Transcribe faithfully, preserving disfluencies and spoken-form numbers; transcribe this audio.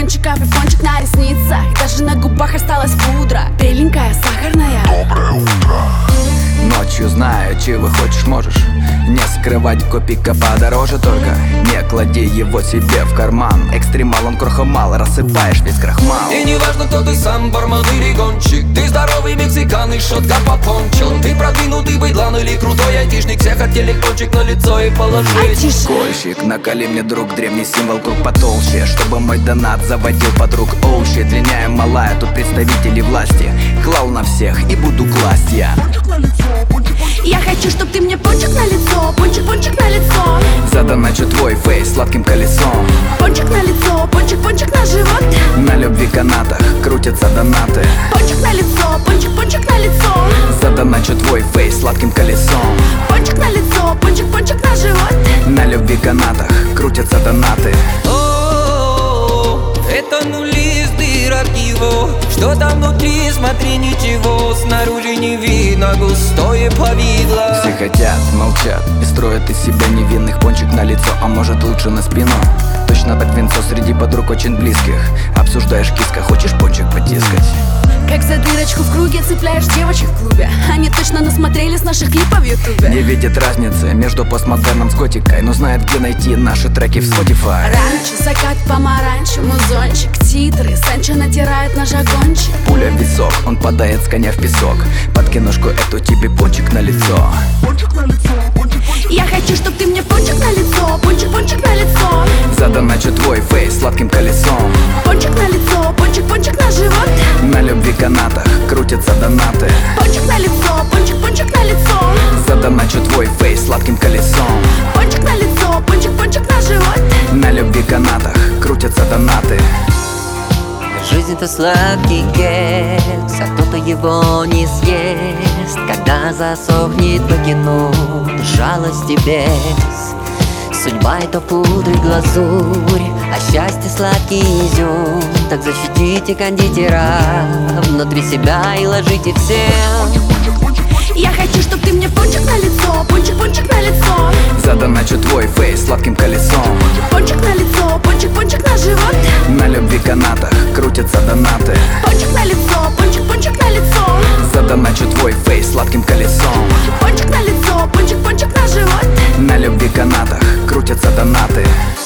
пончиков и пончик на ресницах. Даже на губах осталась пудра, беленькая, сахарная. Доброе утро. Ночью знаю, чего хочешь, можешь не скрывать, копейка подороже. Только не клади его себе в карман. Экстремал, он крохомал, рассыпаешь весь крахмал. И не важно, кто ты сам, бармен или гонщик. Ты здоровый мексикан и шотка по пончо. Ты продвинутый быдлан или крутой айтишник. Все хотели кончик на лицо и положить. Кольщик, наколи мне, друг, древний символ, круг потолще, чтобы мой донат заводил подруг. Оуши, длинняя малая, тут представители власти. Клал на всех и буду класть я. Я хочу, чтоб ты мне пончик на лицо, пончик, пончик на лицо. Задоначу твой фейс сладким колесом. Пончик на лицо, пончик, пончик на живот. На любви канатах крутятся донаты. Пончик на лицо, пончик, пончик на лицо. Задоначу твой фейс сладким колесом. Пончик на лицо, пончик, пончик на живот. На любви канатах крутятся донаты. О, это нули из дырок его. Что там внутри, смотри, ничего. Снаружи не видно, густое повидло. Все хотят, молчат и строят из себя невинных. Пончик на лицо, а может лучше на спину. Точно под венцо среди подруг очень близких. Обсуждаешь киска, хочешь пончик потискать. Как за дырочку в круге цепляешь девочек в клубе. Они точно насмотрелись наших клипов в ютубе. Не видит разницы между постмодерном с готикой, но знает, где найти наши треки в Spotify. Раньше закат помаранче, музончик, титры, Санчо натирает наш огончик. Пуля в висок, он падает с коня в песок. Под киношку эту тебе пончик на лицо. Я хочу, чтоб ты мне пончик на лицо, пончик, пончик на лицо. Задоначу твой фейс сладким колесом. Пончик на лицо, пончик, пончик на живот. На любви канатах крутятся донаты. Пончик на лицо, пончик, пончик на лицо. Задоначу твой фейс сладким колесом. Пончик на лицо, пончик, пончик на живот. На любви канатах крутятся донаты. Жизнь-то сладкий кекс, а кто-то его не съест. Когда засохнет, выкинут жалости без. Судьба это пудра и глазурь, а счастье сладкий изюм. Так защитите кондитера внутри себя и ложите всем. Я хочу, чтоб ты мне пончик на лицо, пончик, пончик на лицо. Задоначу твой фейс сладким колесом. Пончик на лицо, пончик, пончик на живот. На любви канатах крутятся донаты. Пончик на лицо, пончик, пончик на лицо. Задоначу твой фейс сладким колесом. Пончик на лицо, пончик, пончик на живот. На любви канатах крутятся донаты.